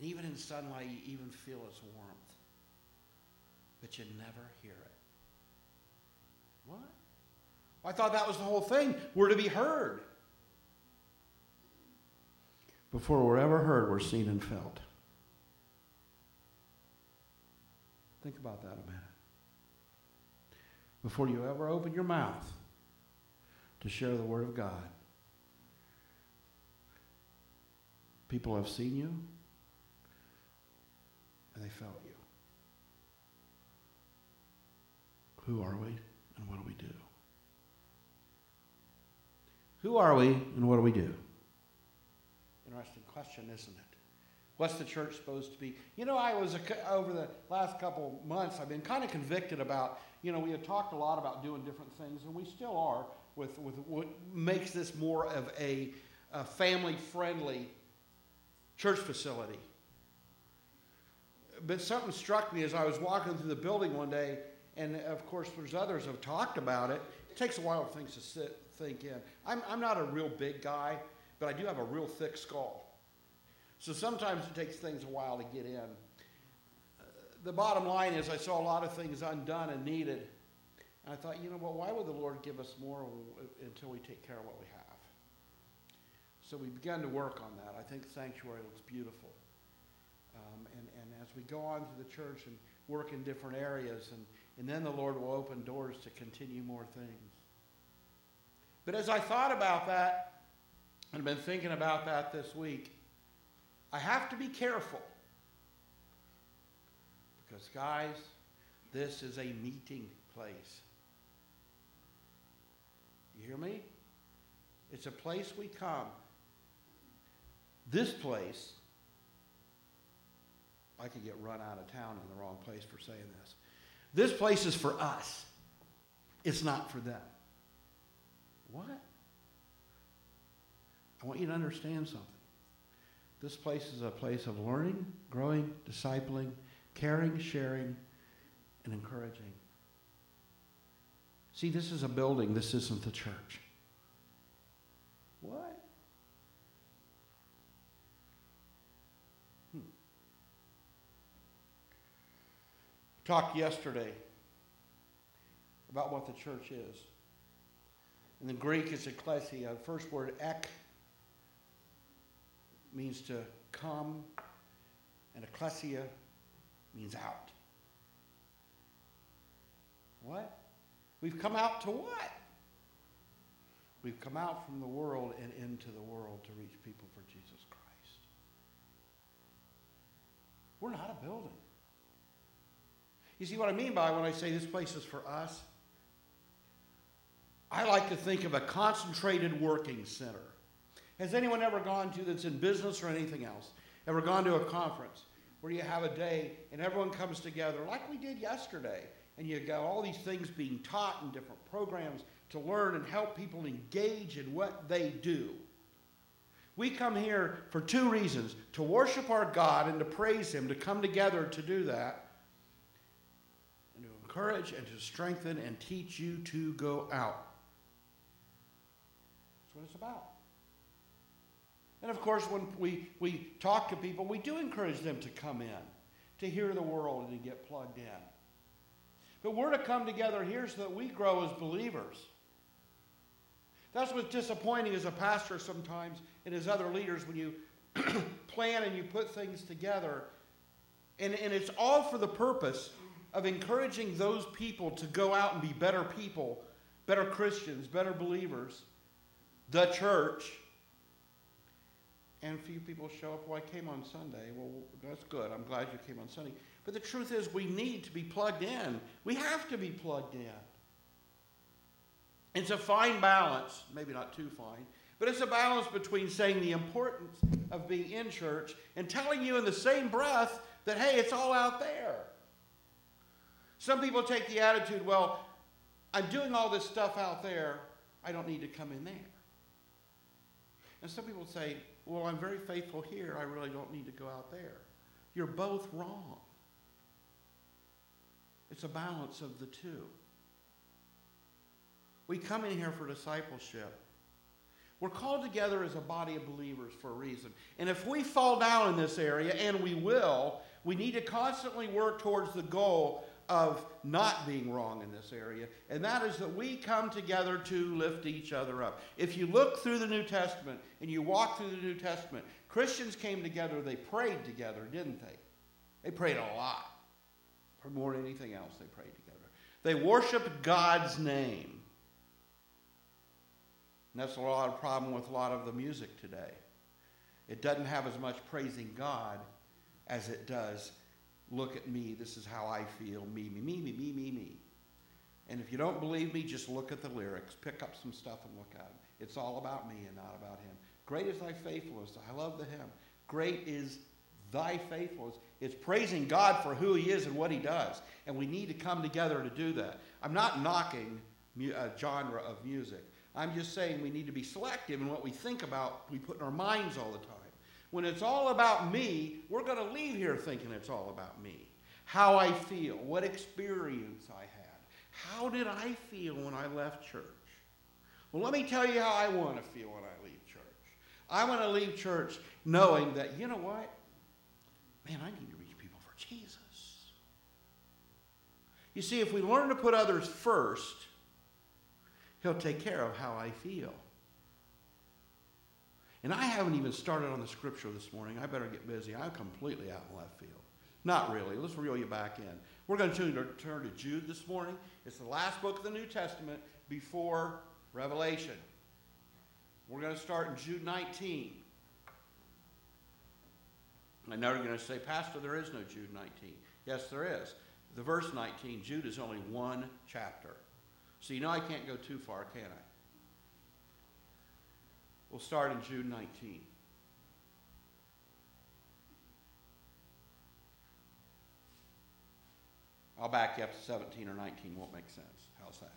And even in sunlight, you even feel its warmth. But you never hear it. What? Well, I thought that was the whole thing. We're to be heard. Before we're ever heard, we're seen and felt. Think about that a minute. Before you ever open your mouth to share the Word of God, people have seen you and they felt you. Who are we and what do we do? Who are we and what do we do? Interesting question, isn't it? What's the church supposed to be? You know, over the last couple months, I've been kind of convicted about, we had talked a lot about doing different things, and we still are with what makes this more of a family-friendly church facility. But something struck me as I was walking through the building one day, and of course there's others who have talked about it. It takes a while for things to think in. I'm not a real big guy, but I do have a real thick skull. So sometimes it takes things a while to get in. The bottom line is I saw a lot of things undone and needed. And I thought, why would the Lord give us more until we take care of what we have? So we began to work on that. I think the sanctuary looks beautiful. And as we go on through the church and work in different areas, and then the Lord will open doors to continue more things. But as I thought about that, and I've been thinking about that this week, I have to be careful. Because, guys, this is a meeting place. You hear me? It's a place we come. This place, I could get run out of town in the wrong place for saying this. This place is for us. It's not for them. What? I want you to understand something. This place is a place of learning, growing, discipling, caring, sharing, and encouraging. See, this is a building. This isn't the church. What? Talked yesterday about what the church is. In the Greek, it's ekklesia. The first word, ek, means to come, and ekklesia means out. What? We've come out to what? We've come out from the world and into the world to reach people for Jesus Christ. We're not a building. You see what I mean by when I say this place is for us? I like to think of a concentrated working center. Has anyone ever gone to, that's in business or anything else, ever gone to a conference where you have a day and everyone comes together like we did yesterday, and you got all these things being taught in different programs to learn and help people engage in what they do? We come here for two reasons: to worship our God and to praise Him, to come together to do that, and to encourage and to strengthen and teach you to go out. That's what it's about. And of course, when we talk to people, we do encourage them to come in, to hear the world and to get plugged in. But we're to come together here so that we grow as believers. That's what's disappointing as a pastor sometimes and as other leaders when you plan and you put things together. And it's all for the purpose of encouraging those people to go out and be better people, better Christians, better believers, the church. And few people show up. Well, I came on Sunday. Well, that's good. I'm glad you came on Sunday. But the truth is we need to be plugged in. We have to be plugged in. It's a fine balance, maybe not too fine, but it's a balance between saying the importance of being in church and telling you in the same breath that, hey, it's all out there. Some people take the attitude, well, I'm doing all this stuff out there. I don't need to come in there. And some people say, well, I'm very faithful here. I really don't need to go out there. You're both wrong. It's a balance of the two. We come in here for discipleship. We're called together as a body of believers for a reason. And if we fall down in this area, and we will, we need to constantly work towards the goal of not being wrong in this area. And that is that we come together to lift each other up. If you look through the New Testament and you walk through the New Testament, Christians came together, they prayed together, didn't they? They prayed a lot. More than anything else, they prayed together. They worshiped God's name. And that's a lot of problem with a lot of the music today. It doesn't have as much praising God as it does, look at me, this is how I feel, me, me, me, me, me, me, me. And if you don't believe me, just look at the lyrics, pick up some stuff and look at them. It's all about me and not about him. Great is thy faithfulness. I love the hymn. Great is thy faithfulness. It's praising God for who he is and what he does. And we need to come together to do that. I'm not knocking a genre of music. I'm just saying we need to be selective in what we think about, we put in our minds all the time. When it's all about me, we're going to leave here thinking it's all about me. How I feel, what experience I had. How did I feel when I left church? Well, let me tell you how I want to feel when I leave church. I want to leave church knowing that, you know what? Man, I need to reach people for Jesus. You see, if we learn to put others first, he'll take care of how I feel. And I haven't even started on the scripture this morning. I better get busy. I'm completely out in left field. Not really. Let's reel you back in. We're going to turn to Jude this morning. It's the last book of the New Testament before Revelation. We're going to start in Jude 19. I know you're going to say, Pastor, there is no Jude 19. Yes, there is. The verse 19, Jude is only one chapter. So you know I can't go too far, can I? We'll start in Jude 19. I'll back you up to 17 or 19. Won't make sense. How's that?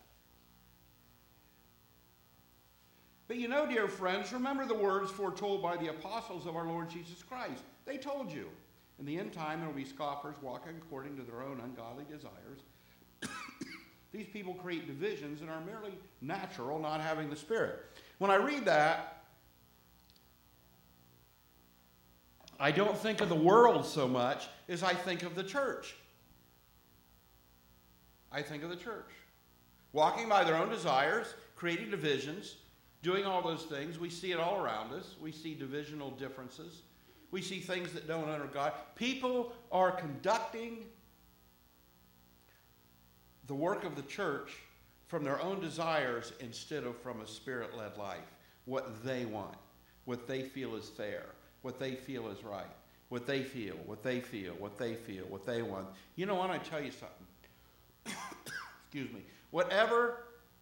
But you know, dear friends, remember the words foretold by the apostles of our Lord Jesus Christ. They told you, in the end time there will be scoffers walking according to their own ungodly desires. These people create divisions and are merely natural, not having the Spirit. When I read that, I don't think of the world so much as I think of the church. I think of the church. Walking by their own desires, creating divisions, doing all those things. We see it all around us. We see divisional differences. We see things that don't honor God. People are conducting the work of the church from their own desires instead of from a Spirit-led life. What they want, what they feel is fair, what they feel is right, what they feel, what they feel, what they feel, what they want. You know what? I tell you something. Excuse me. Whatever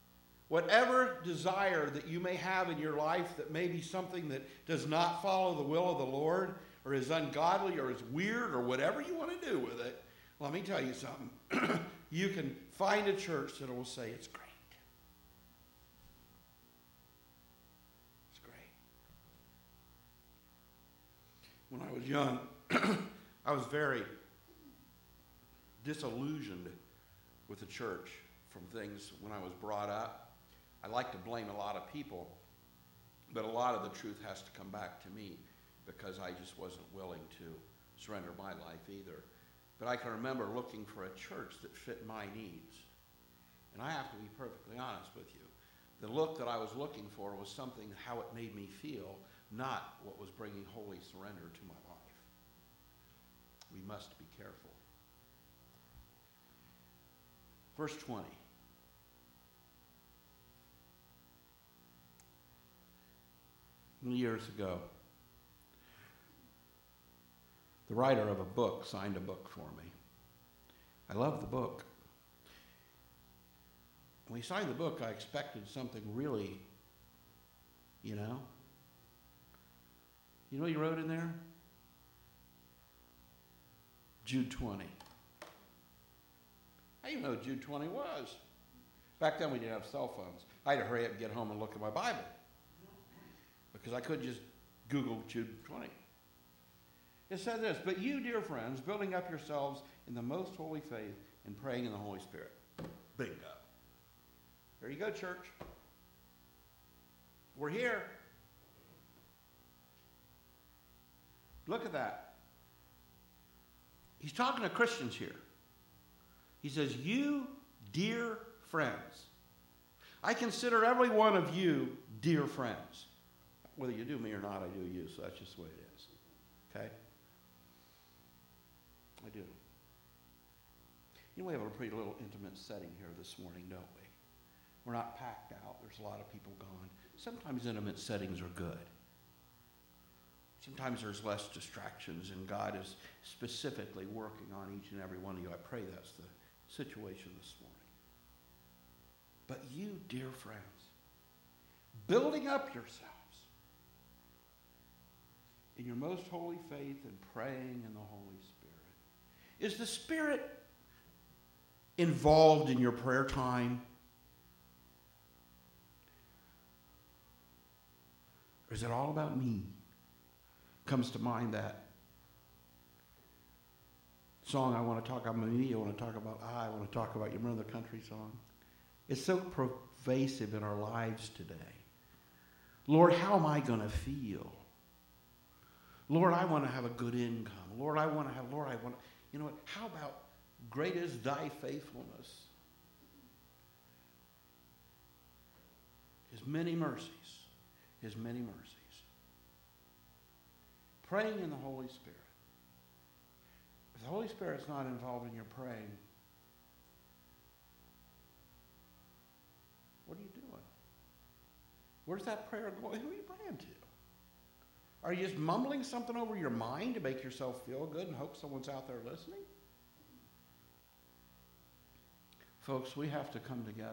desire that you may have in your life that may be something that does not follow the will of the Lord or is ungodly or is weird or whatever you want to do with it, let me tell you something. You can find a church that will say it's great. It's great. When I was young, I was very disillusioned with the church from things when I was brought up. I like to blame a lot of people, but a lot of the truth has to come back to me because I just wasn't willing to surrender my life either. But I can remember looking for a church that fit my needs. And I have to be perfectly honest with you. The look that I was looking for was something how it made me feel, not what was bringing holy surrender to my life. We must be careful. Verse 20. Years ago, the writer of a book signed a book for me. I love the book. When he signed the book, I expected something really, you know. You know what he wrote in there? Jude 20. I didn't know what Jude 20 was. Back then we didn't have cell phones. I had to hurry up and get home and look at my Bible because I couldn't just Google Jude 20. It said this, but you, dear friends, building up yourselves in the most holy faith and praying in the Holy Spirit. Bingo. There you go, church. We're here. Look at that. He's talking to Christians here. He says, you dear friends. I consider every one of you dear friends. Whether you do me or not, I do you, so that's just the way it is. Okay? I do. You know, we have a pretty little intimate setting here this morning, don't we? We're not packed out. There's a lot of people gone. Sometimes intimate settings are good. Sometimes there's less distractions, and God is specifically working on each and every one of you. I pray that's the situation this morning. But you, dear friends, building up yourselves in your most holy faith and praying in the Holy Spirit. Is the Spirit involved in your prayer time? Or is it all about me? Comes to mind that song, I want to talk about me, I want to talk about I want to talk about you. Remember the country song? It's so pervasive in our lives today. Lord, how am I going to feel? Lord, I want to have a good income. Lord, I want to, you know what, how about great is thy faithfulness? His many mercies. His many mercies. Praying in the Holy Spirit. If the Holy Spirit's not involved in your praying, what are you doing? Where's that prayer going? Who are you praying to? Are you just mumbling something over your mind to make yourself feel good and hope someone's out there listening? Folks, we have to come together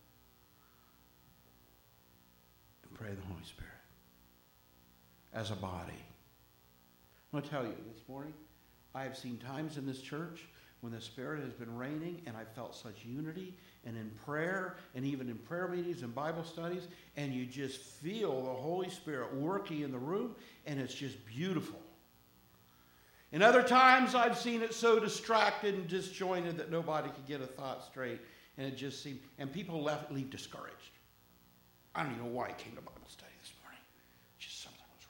and pray the Holy Spirit as a body. I'm going to tell you, this morning, I have seen times in this church when the Spirit has been reigning and I felt such unity, and in prayer, and even in prayer meetings and Bible studies, and you just feel the Holy Spirit working in the room, and it's just beautiful. And other times I've seen it so distracted and disjointed that nobody could get a thought straight, and it just seemed, and people leave discouraged. I don't even know why I came to Bible study this morning. Just something was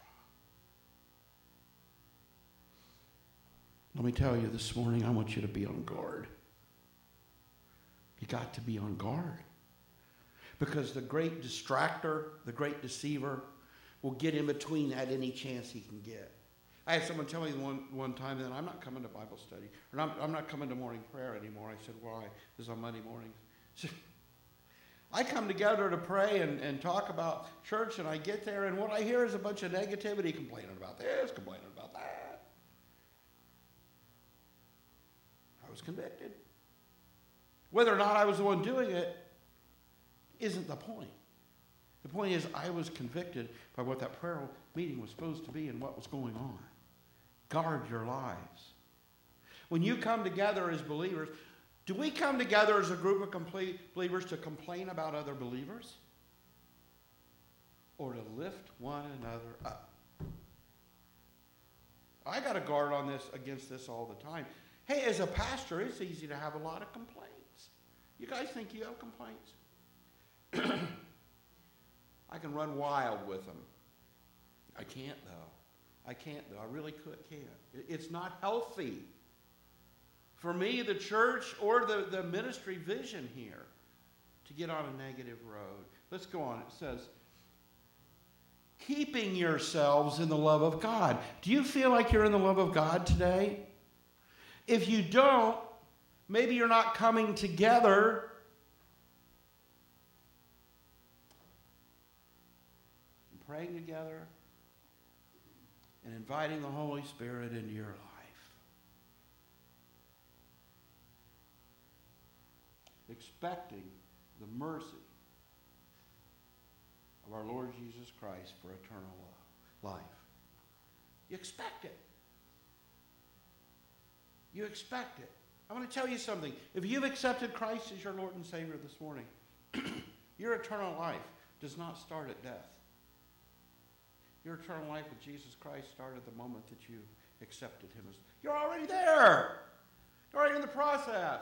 wrong. Let me tell you this morning, I want you to be on guard. You got to be on guard. Because the great distractor, the great deceiver, will get in between at any chance he can get. I had someone tell me one time that I'm not coming to Bible study, or I'm not coming to morning prayer anymore. I said, why? This is on Monday mornings. I come together to pray and talk about church, and I get there, and what I hear is a bunch of negativity, complaining about this, complaining about that. I was convicted. Whether or not I was the one doing it isn't the point. The point is I was convicted by what that prayer meeting was supposed to be and what was going on. Guard your lives. When you come together as believers, do we come together as a group of complete believers to complain about other believers? Or to lift one another up? I got to guard on this against this all the time. Hey, as a pastor, it's easy to have a lot of complaints. You guys think you have complaints? I can run wild with them. I can't, though. I really can't. It's not healthy for me, the church, or the ministry vision here to get on a negative road. Let's go on. It says, keeping yourselves in the love of God. Do you feel like you're in the love of God today? If you don't, maybe you're not coming together and praying together and inviting the Holy Spirit into your life. Expecting the mercy of our Lord Jesus Christ for eternal life. You expect it. You expect it. I want to tell you something. If you've accepted Christ as your Lord and Savior this morning, your eternal life does not start at death. Your eternal life with Jesus Christ started the moment that you accepted Him as. You're already there. You're already in the process.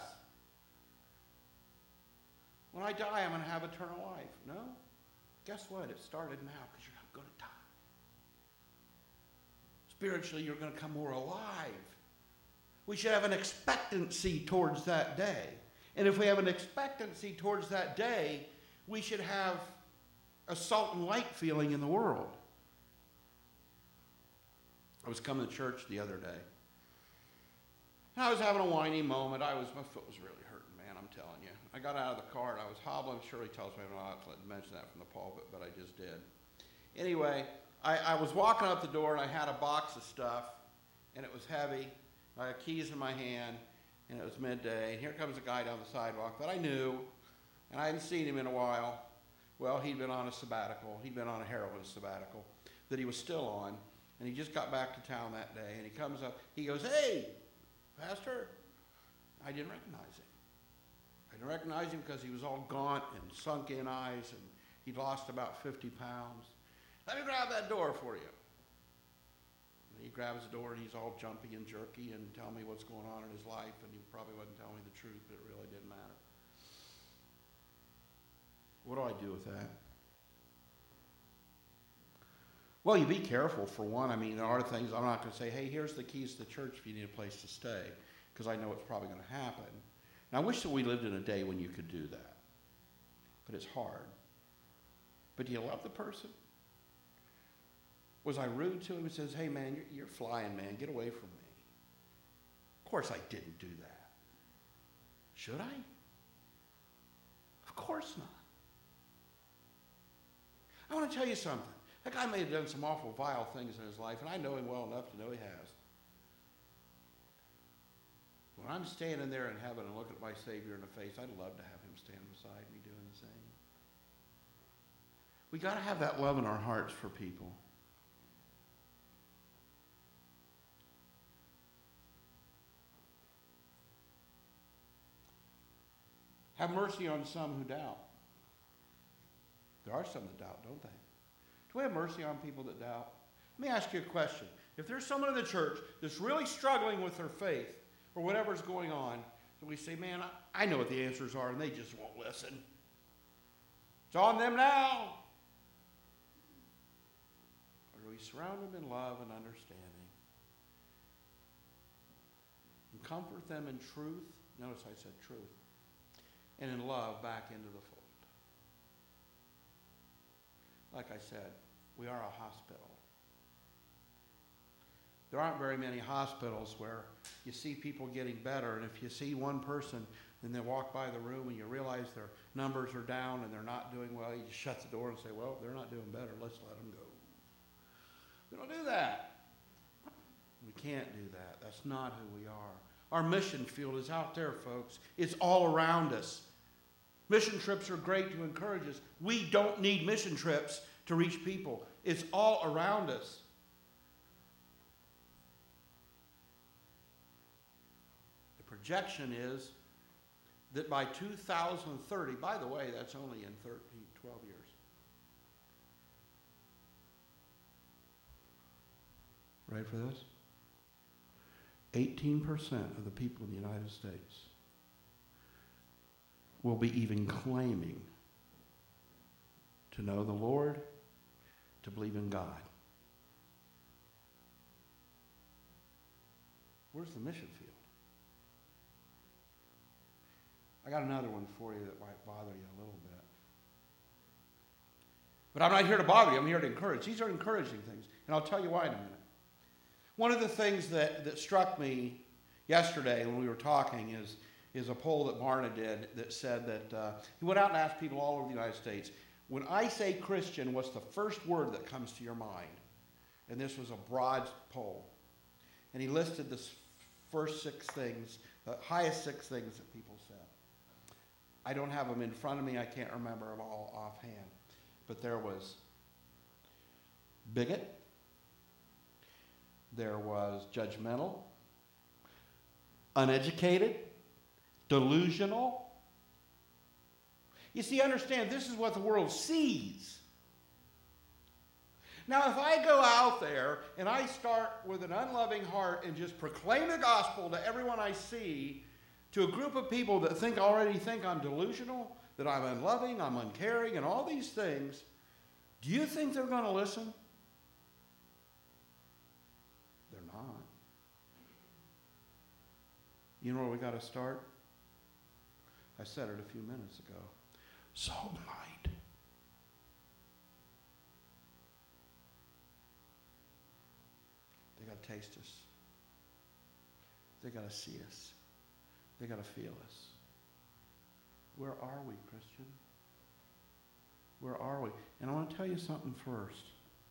When I die, I'm going to have eternal life. No? Guess what? It started now because you're not going to die. It's spiritually you're going to come more alive. We should have an expectancy towards that day. And if we have an expectancy towards that day, we should have a salt and light feeling in the world. I was coming to church the other day. And I was having a whiny moment. My foot was really hurting, man, I'm telling you. I got out of the car and I was hobbling. Shirley tells me I'm not allowed to mention that from the pulpit, but I just did. Anyway, I was walking up the door and I had a box of stuff, and it was heavy. I had keys in my hand, and it was midday. And here comes a guy down the sidewalk that I knew, and I hadn't seen him in a while. Well, he'd been on a sabbatical. He'd been on a heroin sabbatical that he was still on, and he just got back to town that day. And he comes up, he goes, "Hey, Pastor." I didn't recognize him. I didn't recognize him because he was all gaunt and sunk-in eyes, and he'd lost about 50 pounds. "Let me grab that door for you." And he grabs the door, and he's all jumpy and jerky and telling me what's going on in his life, and he probably wasn't telling me the truth, but it really didn't matter. What do I do with that? Well, you be careful, for one. I mean, there are things, I'm not going to say, "Hey, here's the keys to the church if you need a place to stay," because I know it's probably going to happen. And I wish that we lived in a day when you could do that. But it's hard. But do you love the person? Was I rude to him and says, "Hey, man, you're flying, man. Get away from me"? Of course I didn't do that. Should I? Of course not. I want to tell you something. That guy may have done some awful vile things in his life, and I know him well enough to know he has. When I'm standing there in heaven and looking at my Savior in the face, I'd love to have him stand beside me doing the same. We got to have that love in our hearts for people. Have mercy on some who doubt. There are some that doubt, don't they? Do we have mercy on people that doubt? Let me ask you a question. If there's someone in the church that's really struggling with their faith or whatever's going on, and we say, "Man, I know what the answers are," and they just won't listen. It's on them now. Or do we surround them in love and understanding and comfort them in truth? Notice I said truth. And in love back into the fold. Like I said, we are a hospital. There aren't very many hospitals where you see people getting better, and if you see one person and they walk by the room and you realize their numbers are down and they're not doing well, you just shut the door and say, "Well, they're not doing better. Let's let them go." We don't do that. We can't do that. That's not who we are. Our mission field is out there, folks. It's all around us. Mission trips are great to encourage us. We don't need mission trips to reach people. It's all around us. The projection is that by 2030, by the way, that's only in 12 years. Ready for this? 18% of the people in the United States will be even claiming to know the Lord, to believe in God. Where's the mission field? I got another one for you that might bother you a little bit. But I'm not here to bother you. I'm here to encourage. These are encouraging things. And I'll tell you why in a minute. One of the things that struck me yesterday when we were talking is a poll that Barna did that said that he went out and asked people all over the United States, "When I say Christian, what's the first word that comes to your mind?" And this was a broad poll. And he listed the first 6 things, the highest 6 things that people said. I don't have them in front of me. I can't remember them all offhand. But there was bigot. There was judgmental, uneducated, delusional. You see, understand, this is what the world sees. Now, if I go out there and I start with an unloving heart and just proclaim the gospel to everyone I see, to a group of people that already think I'm delusional, that I'm unloving, I'm uncaring, and all these things, do you think they're going to listen? You know where we got to start? I said it a few minutes ago. Salt and light. They got to taste us. They got to see us. They got to feel us. Where are we, Christian? Where are we? And I want to tell you something first.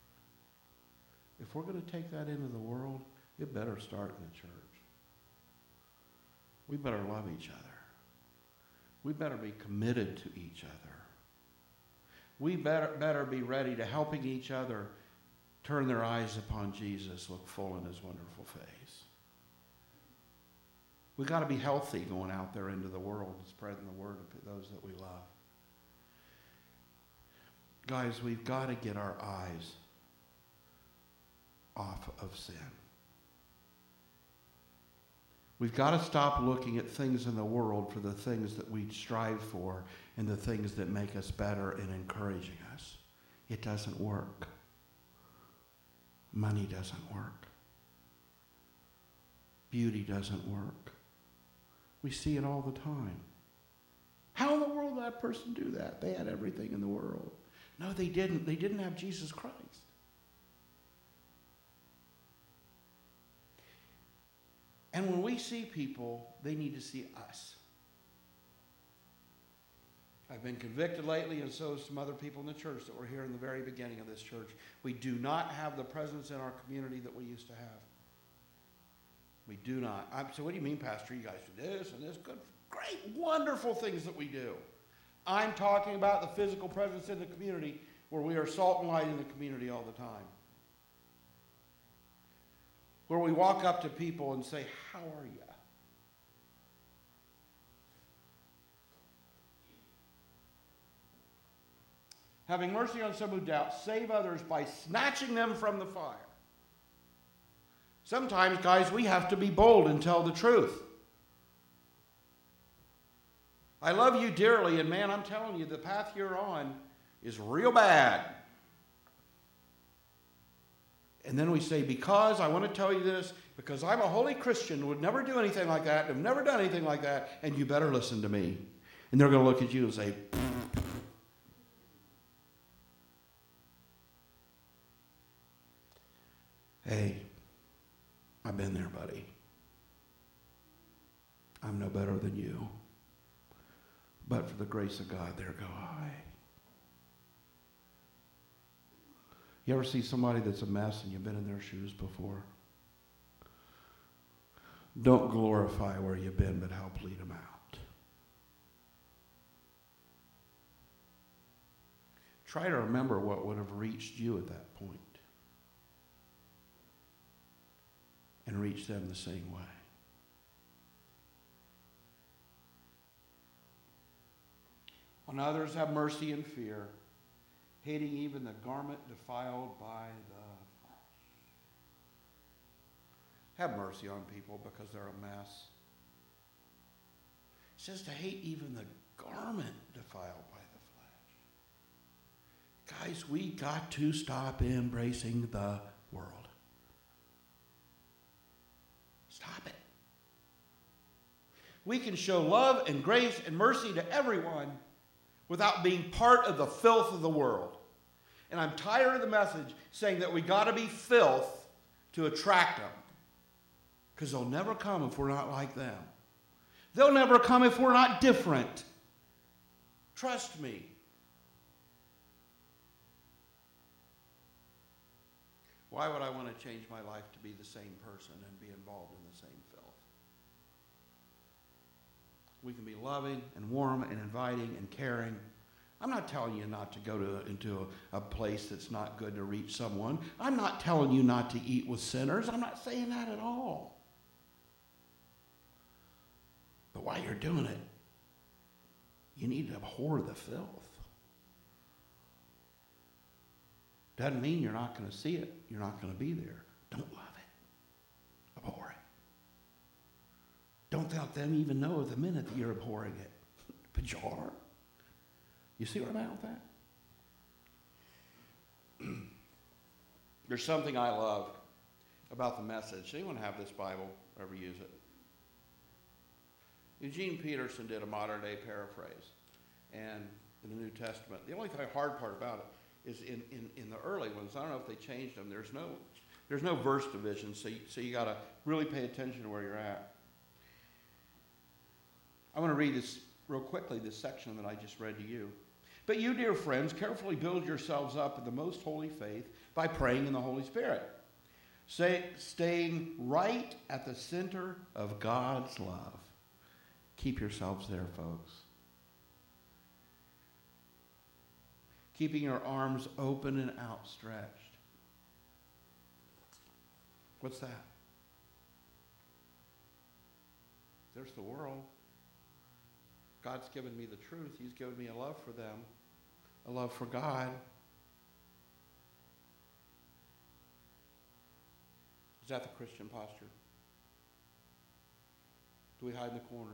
If we're going to take that into the world, it better start in the church. We better love each other. We better be committed to each other. We better be ready to helping each other turn their eyes upon Jesus, look full in his wonderful face. We've got to be healthy going out there into the world and spreading the word to those that we love. Guys, we've got to get our eyes off of sin. We've got to stop looking at things in the world for the things that we strive for and the things that make us better and encouraging us. It doesn't work. Money doesn't work. Beauty doesn't work. We see it all the time. How in the world did that person do that? They had everything in the world. No, they didn't. They didn't have Jesus Christ. And when we see people, they need to see us. I've been convicted lately, and so have some other people in the church that were here in the very beginning of this church. We do not have the presence in our community that we used to have. We do not. So what do you mean, Pastor? You guys do this and this. Good, great, wonderful things that we do. I'm talking about the physical presence in the community where we are salt and light in the community all the time. Where we walk up to people and say, how are you? Having mercy on some who doubt, save others by snatching them from the fire. Sometimes, guys, we have to be bold and tell the truth. I love you dearly, and man, I'm telling you, the path you're on is real bad. And then we say, because I want to tell you this, because I'm a holy Christian, would never do anything like that, have never done anything like that, and you better listen to me. And they're going to look at you and say, hey, I've been there, buddy. I'm no better than you. But for the grace of God, there go I. You ever see somebody that's a mess and you've been in their shoes before? Don't glorify where you've been, but help lead them out. Try to remember what would have reached you at that point and reach them the same way. On others have mercy and fear, hating even the garment defiled by the flesh. Have mercy on people because they're a mess. It says to hate even the garment defiled by the flesh. Guys, we got to stop embracing the world. Stop it. We can show love and grace and mercy to everyone without being part of the filth of the world. And I'm tired of the message saying that we got to be filth to attract them. Because they'll never come if we're not like them. They'll never come if we're not different. Trust me. Why would I want to change my life to be the same person and be involved in the same filth? We can be loving and warm and inviting and caring. I'm not telling you not to go into a place that's not good to reach someone. I'm not telling you not to eat with sinners. I'm not saying that at all. But while you're doing it, you need to abhor the filth. Doesn't mean you're not going to see it. You're not going to be there. Don't love it. Abhor it. Don't let them even know the minute that you're abhorring it. But you are. You see what I'm at with that? There's something I love about the message. Anyone have this Bible? Ever use it? Eugene Peterson did a modern-day paraphrase, and in the New Testament. The only hard part about it is in the early ones. I don't know if they changed them. There's no verse division, so you got to really pay attention to where you're at. I want to read this real quickly, this section that I just read to you. But you, dear friends, carefully build yourselves up in the most holy faith by praying in the Holy Spirit, staying right at the center of God's love. Keep yourselves there, folks. Keeping your arms open and outstretched. What's that? There's the world. God's given me the truth. He's given me a love for them, a love for God. Is that the Christian posture? Do we hide in the corner?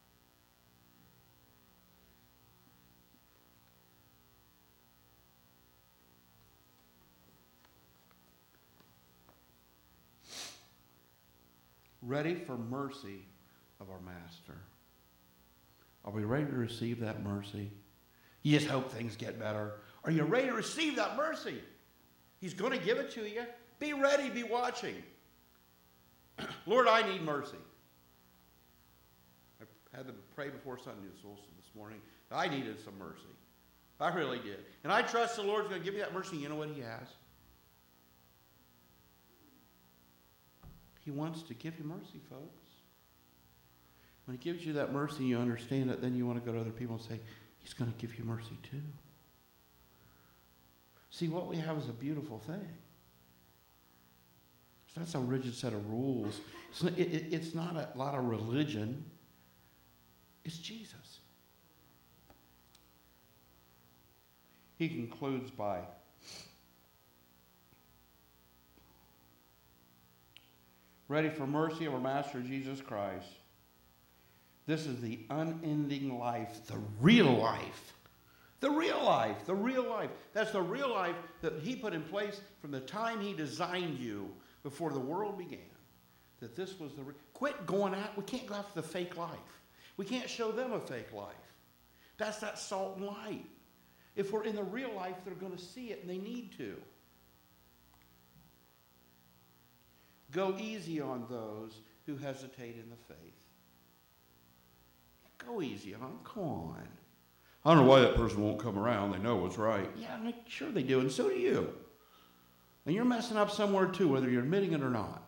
Ready for mercy of our Master. Are we ready to receive that mercy? You just hope things get better. Are you ready to receive that mercy? He's going to give it to you. Be ready, be watching. Lord, I need mercy. I had them pray before Sunday school this morning. I needed some mercy. I really did. And I trust the Lord's going to give me that mercy. You know what he has? He wants to give you mercy, folks. When he gives you that mercy, you understand it, then you want to go to other people and say, he's going to give you mercy too. See, what we have is a beautiful thing. It's not some rigid set of rules. It's not a lot of religion. It's Jesus. He concludes by ready for mercy of our Master Jesus Christ. This is the unending life, the real life. The real life, the real life. That's the real life that he put in place from the time he designed you before the world began. That this was quit going out. We can't go after the fake life. We can't show them a fake life. That's that salt and light. If we're in the real life, they're going to see it, and they need to. Go easy on those who hesitate in the faith. Go easy on them. Come on. I don't know why that person won't come around. They know what's right. Yeah, sure they do, and so do you. And you're messing up somewhere too, whether you're admitting it or not.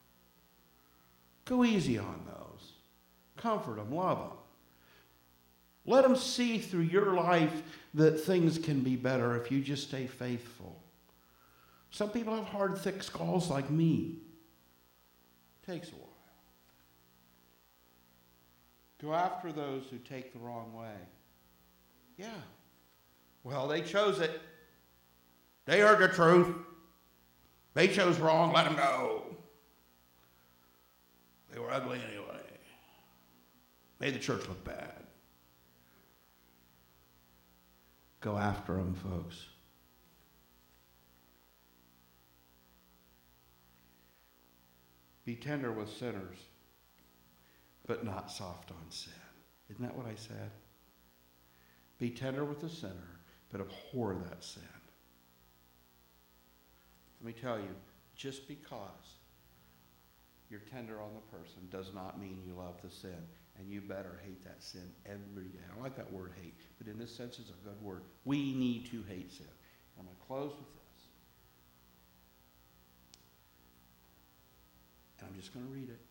Go easy on those. Comfort them, love them. Let them see through your life that things can be better if you just stay faithful. Some people have hard, thick skulls like me. Takes a while. Go after those who take the wrong way. Yeah. Well, they chose it. They heard the truth. They chose wrong. Let them go. They were ugly anyway. Made the church look bad. Go after them, folks. Be tender with sinners, but not soft on sin. Isn't that what I said? Be tender with the sinner, but abhor that sin. Let me tell you, just because you're tender on the person does not mean you love the sin. And you better hate that sin every day. I don't like that word hate, but in this sense it's a good word. We need to hate sin. I'm going to close with this. And I'm just going to read it.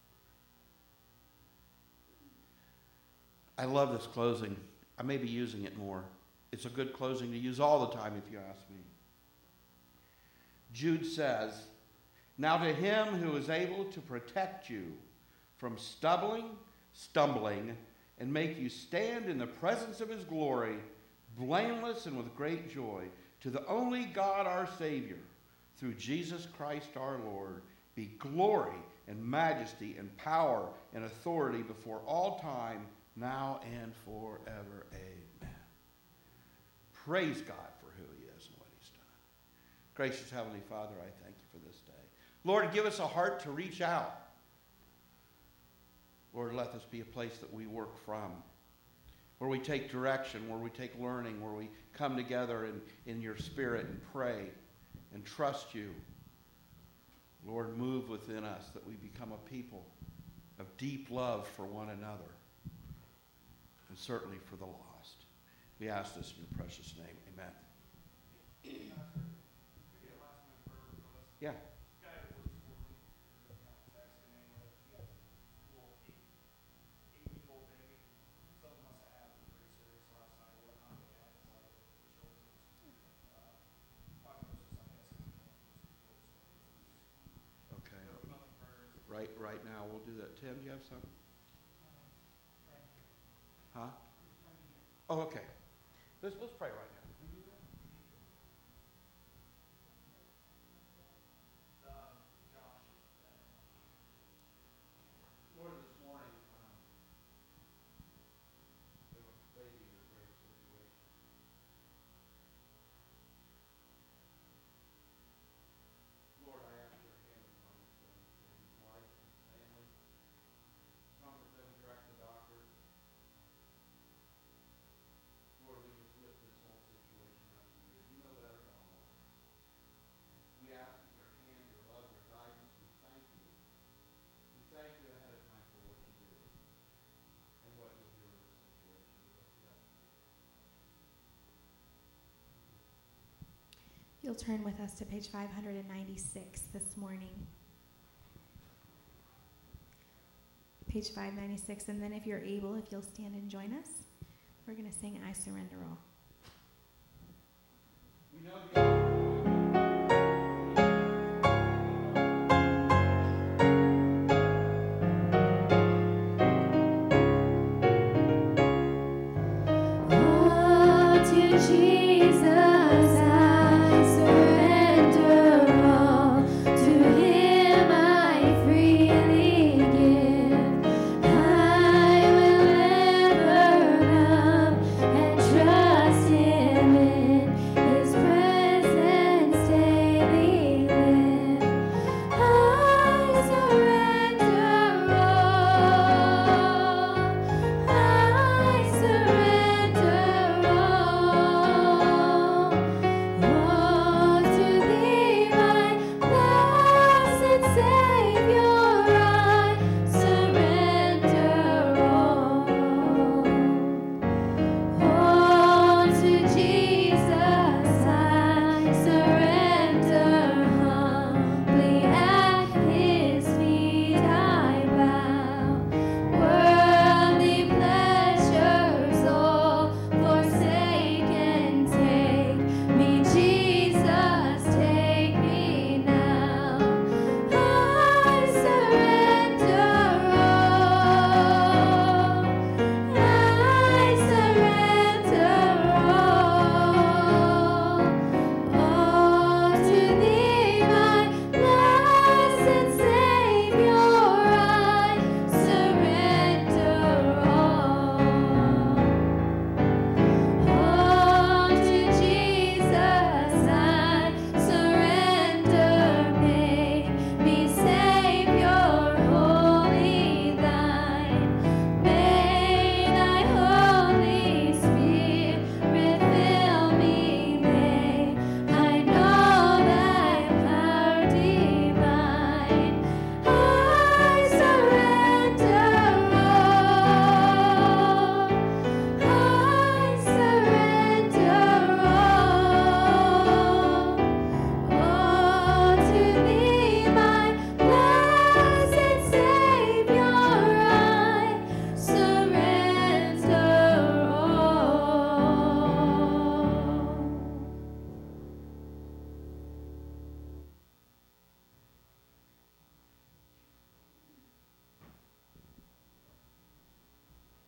I love this closing. I may be using it more. It's a good closing to use all the time if you ask me. Jude says, now to him who is able to protect you from stumbling, and make you stand in the presence of his glory, blameless and with great joy, to the only God our Savior, through Jesus Christ our Lord, be glory and majesty and power and authority before all time, now and forever. Amen. Praise God for who he is and what he's done. Gracious Heavenly Father, I thank you for this day. Lord, give us a heart to reach out. Lord, Lord, let this be a place that we work from, where we take direction, where we take learning, where we come together in your spirit and pray and trust you. Lord, move within us that we become a people of deep love for one another, and certainly for the lost. We ask this in your precious name. Amen. Yeah. Okay. Right now we'll do that. Tim, do you have something? Huh? Oh, okay. Let's pray right now. Lord, this morning, we have a baby in a great situation. Lord, I ask your hand upon this baby's life and his family. Comfort them, direct the doctor. Lord, we just lift this whole situation up to you. You know better than all. We ask that your hand, your love, your guidance. We thank you. We thank you ahead of time for what you do and what you'll do in this situation. We lift it up to you. You'll turn with us to page 596 this morning. Page 596, and then if you're able, if you'll stand and join us, we're going to sing I Surrender All. We know